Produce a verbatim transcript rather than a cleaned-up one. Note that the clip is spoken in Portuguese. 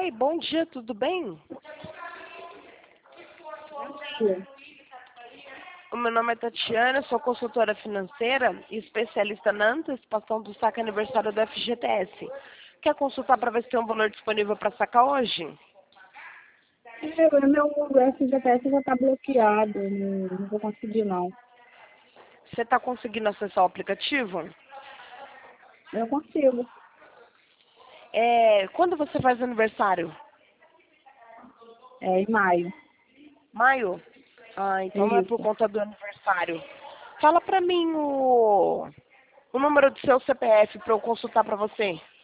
Oi, bom dia, tudo bem? Sim. O meu nome é Tatiana, sou consultora financeira e especialista na antecipação do saque aniversário do F G T S. Quer consultar para ver se tem um valor disponível para sacar hoje? É, meu F G T S já está bloqueado, não, não vou conseguir não. Você está conseguindo acessar o aplicativo? Eu consigo, É, quando você faz aniversário? é em maio. Maio? Ah, então não é por Isso. conta do aniversário. Fala para mim o, o número do seu C P F para eu consultar para você.